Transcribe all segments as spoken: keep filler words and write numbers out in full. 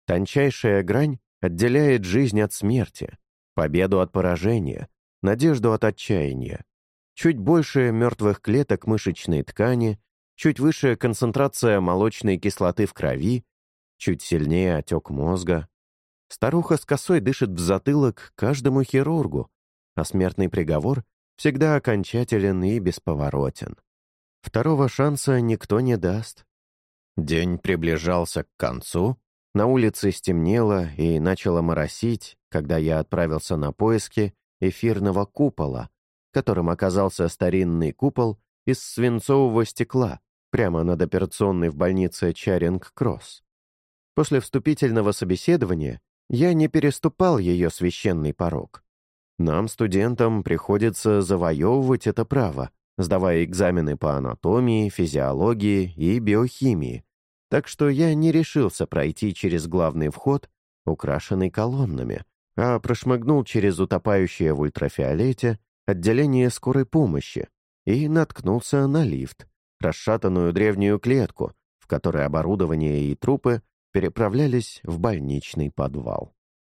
Тончайшая грань отделяет жизнь от смерти, победу от поражения, надежду от отчаяния. Чуть больше мертвых клеток мышечной ткани, чуть выше концентрация молочной кислоты в крови, чуть сильнее отек мозга. Старуха с косой дышит в затылок каждому хирургу, а смертный приговор всегда окончателен и бесповоротен. Второго шанса никто не даст. День приближался к концу, на улице стемнело и начало моросить, когда я отправился на поиски эфирного купола, которым оказался старинный купол из свинцового стекла прямо над операционной в больнице Чаринг-Кросс. После вступительного собеседования я не переступал ее священный порог. Нам, студентам, приходится завоевывать это право, сдавая экзамены по анатомии, физиологии и биохимии, так что я не решился пройти через главный вход, украшенный колоннами, а прошмыгнул через утопающее в ультрафиолете отделение скорой помощи и наткнулся на лифт, расшатанную древнюю клетку, в которой оборудование и трупы переправлялись в больничный подвал.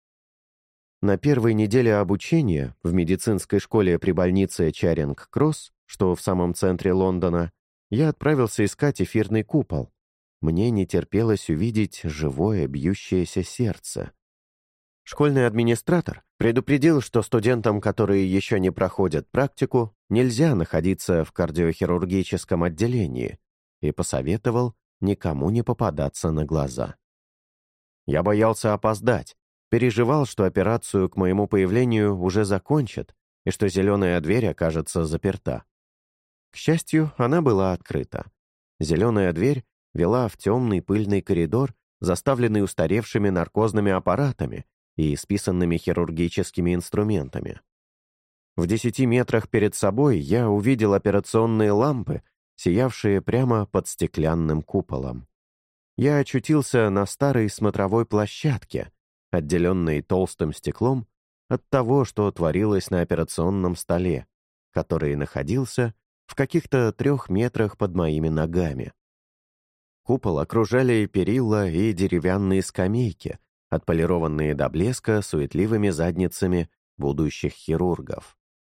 На первой неделе обучения в медицинской школе при больнице Чаринг-Кросс, что в самом центре Лондона, я отправился искать эфирный купол. Мне не терпелось увидеть живое бьющееся сердце. Школьный администратор предупредил, что студентам, которые еще не проходят практику, нельзя находиться в кардиохирургическом отделении, и посоветовал никому не попадаться на глаза. Я боялся опоздать, переживал, что операцию к моему появлению уже закончат, и что зеленая дверь окажется заперта. К счастью, она была открыта. Зеленая дверь вела в темный пыльный коридор, заставленный устаревшими наркозными аппаратами и исписанными хирургическими инструментами. В десяти метрах перед собой я увидел операционные лампы, сиявшие прямо под стеклянным куполом. Я очутился на старой смотровой площадке, отделенной толстым стеклом от того, что творилось на операционном столе, который находился в каких-то трех метрах под моими ногами. Купол окружали перила и деревянные скамейки, отполированные до блеска суетливыми задницами будущих хирургов.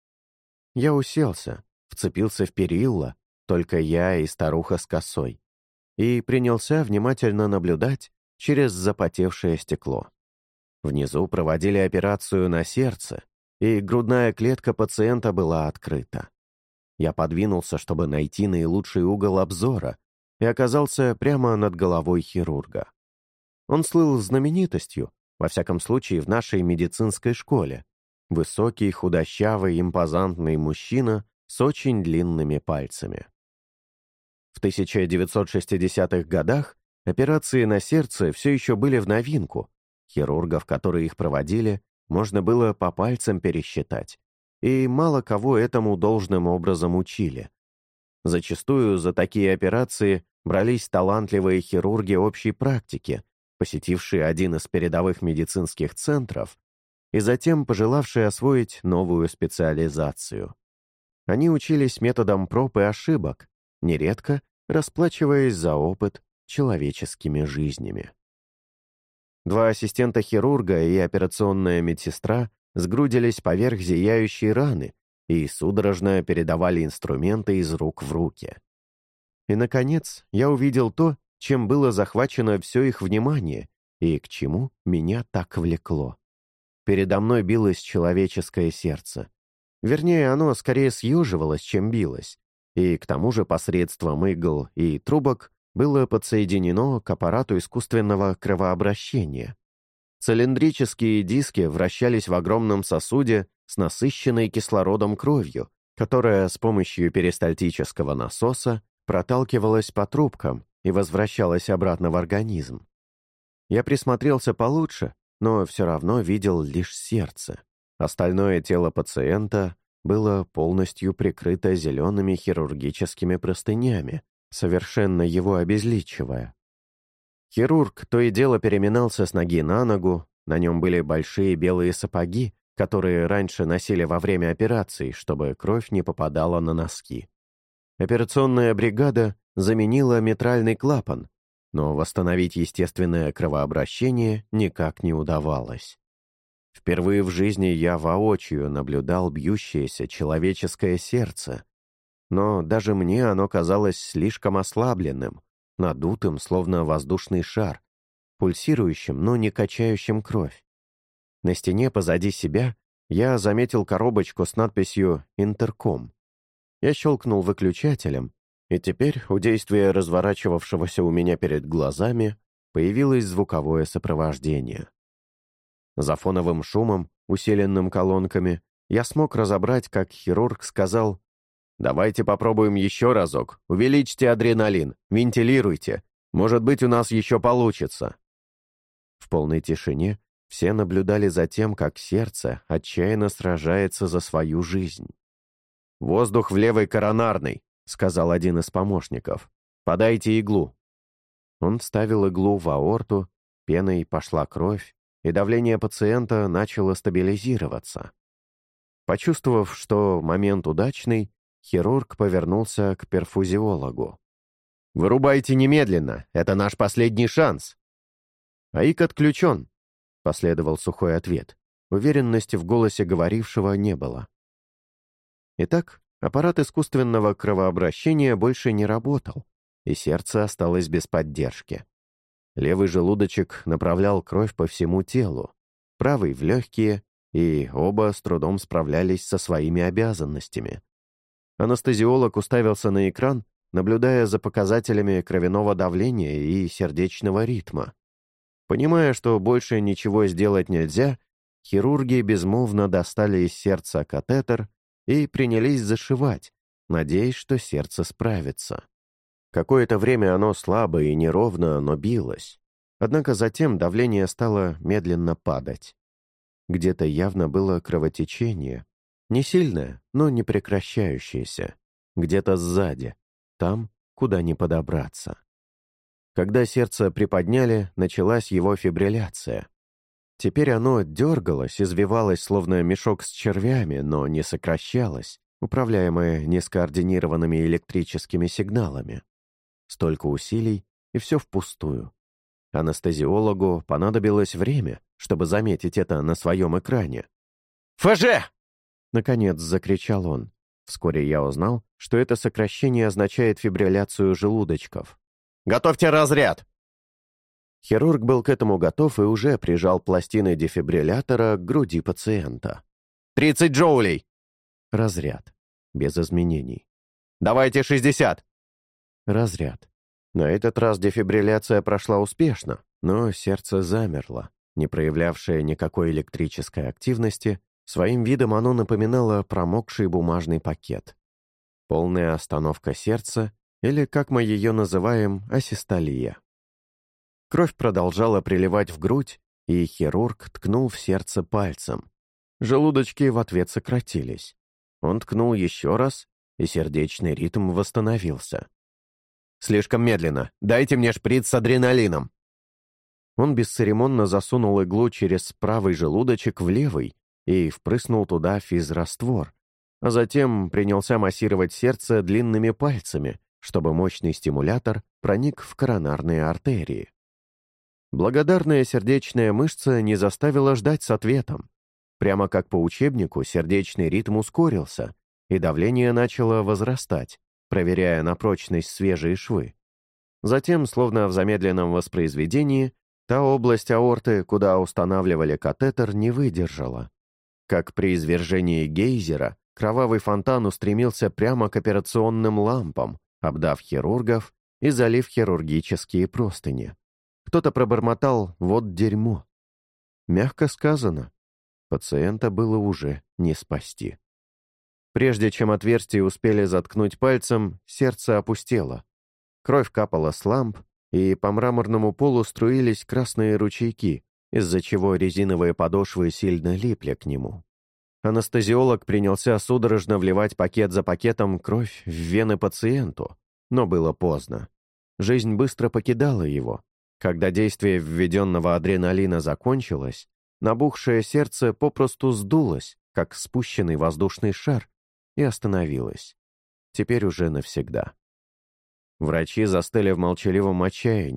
Я уселся, вцепился в перила, только я и старуха с косой, и принялся внимательно наблюдать через запотевшее стекло. Внизу проводили операцию на сердце, и грудная клетка пациента была открыта. Я подвинулся, чтобы найти наилучший угол обзора, и оказался прямо над головой хирурга. Он слыл знаменитостью, во всяком случае в нашей медицинской школе. Высокий, худощавый, импозантный мужчина с очень длинными пальцами. В тысяча девятьсот шестидесятых годах операции на сердце все еще были в новинку. Хирургов, которые их проводили, можно было по пальцам пересчитать, и мало кого этому должным образом учили. Зачастую за такие операции брались талантливые хирурги общей практики, посетившие один из передовых медицинских центров и затем пожелавшие освоить новую специализацию. Они учились методом проб и ошибок, нередко расплачиваясь за опыт человеческими жизнями. Два ассистента хирурга и операционная медсестра сгрудились поверх зияющей раны и судорожно передавали инструменты из рук в руки. И, наконец, я увидел то, чем было захвачено все их внимание и к чему меня так влекло. Передо мной билось человеческое сердце. Вернее, оно скорее съеживалось, чем билось, и к тому же посредством игл и трубок было подсоединено к аппарату искусственного кровообращения. Цилиндрические диски вращались в огромном сосуде с насыщенной кислородом кровью, которая с помощью перистальтического насоса проталкивалась по трубкам и возвращалась обратно в организм. Я присмотрелся получше, но все равно видел лишь сердце. Остальное тело пациента было полностью прикрыто зелеными хирургическими простынями, совершенно его обезличивая. Хирург то и дело переминался с ноги на ногу, на нем были большие белые сапоги, которые раньше носили во время операций, чтобы кровь не попадала на носки. Операционная бригада заменила митральный клапан, но восстановить естественное кровообращение никак не удавалось. Впервые в жизни я воочию наблюдал бьющееся человеческое сердце, но даже мне оно казалось слишком ослабленным, надутым, словно воздушный шар, пульсирующим, но не качающим кровь. На стене позади себя я заметил коробочку с надписью «Интерком». Я щелкнул выключателем, и теперь у действия разворачивавшегося у меня перед глазами появилось звуковое сопровождение. За фоновым шумом, усиленным колонками, я смог разобрать, как хирург сказал: «Давайте попробуем еще разок. Увеличьте адреналин, вентилируйте. Может быть, у нас еще получится». В полной тишине все наблюдали за тем, как сердце отчаянно сражается за свою жизнь. «Воздух в левой коронарной», — сказал один из помощников. «Подайте иглу». Он вставил иглу в аорту, пеной пошла кровь, и давление пациента начало стабилизироваться. Почувствовав, что момент удачный, хирург повернулся к перфузиологу. «Вырубайте немедленно, это наш последний шанс». «АИК отключен», — последовал сухой ответ. Уверенности в голосе говорившего не было. Итак, аппарат искусственного кровообращения больше не работал, и сердце осталось без поддержки. Левый желудочек направлял кровь по всему телу, правый — в легкие, и оба с трудом справлялись со своими обязанностями. Анестезиолог уставился на экран, наблюдая за показателями кровяного давления и сердечного ритма. Понимая, что больше ничего сделать нельзя, хирурги безмолвно достали из сердца катетер и принялись зашивать, надеясь, что сердце справится. Какое-то время оно слабо и неровно, но билось. Однако затем давление стало медленно падать. Где-то явно было кровотечение. Не сильное, но не прекращающееся. Где-то сзади, там, куда не подобраться. Когда сердце приподняли, началась его фибрилляция. Теперь оно дергалось, извивалось, словно мешок с червями, но не сокращалось, управляемое нескоординированными электрическими сигналами. Столько усилий, и все впустую. Анестезиологу понадобилось время, чтобы заметить это на своем экране. «ФЖ!» — наконец закричал он. Вскоре я узнал, что это сокращение означает фибрилляцию желудочков. «Готовьте разряд!» Хирург был к этому готов и уже прижал пластины дефибриллятора к груди пациента. «тридцать джоулей!» Разряд. Без изменений. «Давайте шестьдесят!» Разряд. На этот раз дефибрилляция прошла успешно, но сердце замерло, не проявлявшее никакой электрической активности. Своим видом оно напоминало промокший бумажный пакет. Полная остановка сердца, или, как мы ее называем, асистолия. Кровь продолжала приливать в грудь, и хирург ткнул в сердце пальцем. Желудочки в ответ сократились. Он ткнул еще раз, и сердечный ритм восстановился. «Слишком медленно. Дайте мне шприц с адреналином». Он бесцеремонно засунул иглу через правый желудочек в левый и впрыснул туда физраствор, а затем принялся массировать сердце длинными пальцами, чтобы мощный стимулятор проник в коронарные артерии. Благодарная сердечная мышца не заставила ждать с ответом. Прямо как по учебнику, сердечный ритм ускорился, и давление начало возрастать, проверяя на прочность свежие швы. Затем, словно в замедленном воспроизведении, та область аорты, куда устанавливали катетер, не выдержала. Как при извержении гейзера, кровавый фонтан устремился прямо к операционным лампам, обдав хирургов и залив хирургические простыни. Кто-то пробормотал «вот дерьмо». Мягко сказано. Пациента было уже не спасти. Прежде чем отверстие успели заткнуть пальцем, сердце опустело. Кровь капала с ламп, и по мраморному полу струились красные ручейки, из-за чего резиновые подошвы сильно липли к нему. Анестезиолог принялся судорожно вливать пакет за пакетом кровь в вены пациенту, но было поздно. Жизнь быстро покидала его. Когда действие введенного адреналина закончилось, набухшее сердце попросту сдулось, как спущенный воздушный шар, и остановилось. Теперь уже навсегда. Врачи застыли в молчаливом отчаянии,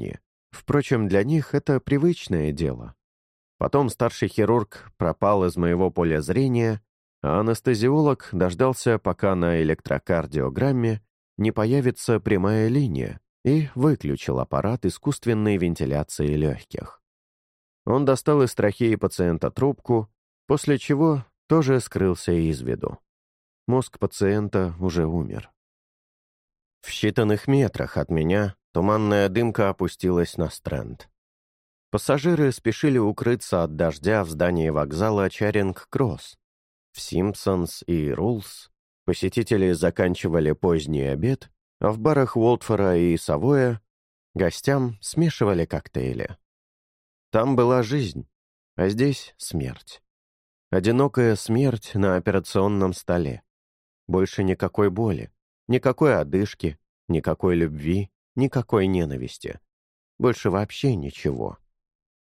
Впрочем, для них это привычное дело. Потом старший хирург пропал из моего поля зрения, а анестезиолог дождался, пока на электрокардиограмме не появится прямая линия, и выключил аппарат искусственной вентиляции легких. Он достал из трахеи пациента трубку, после чего тоже скрылся из виду. Мозг пациента уже умер. В считанных метрах от меня туманная дымка опустилась на Стрэнд. Пассажиры спешили укрыться от дождя в здании вокзала Чаринг-Кросс. В Симпсонс и Рулс посетители заканчивали поздний обед, а в барах Уолтфора и Савоя гостям смешивали коктейли. Там была жизнь, а здесь смерть. Одинокая смерть на операционном столе. Больше никакой боли, никакой одышки, никакой любви, никакой ненависти. Больше вообще ничего.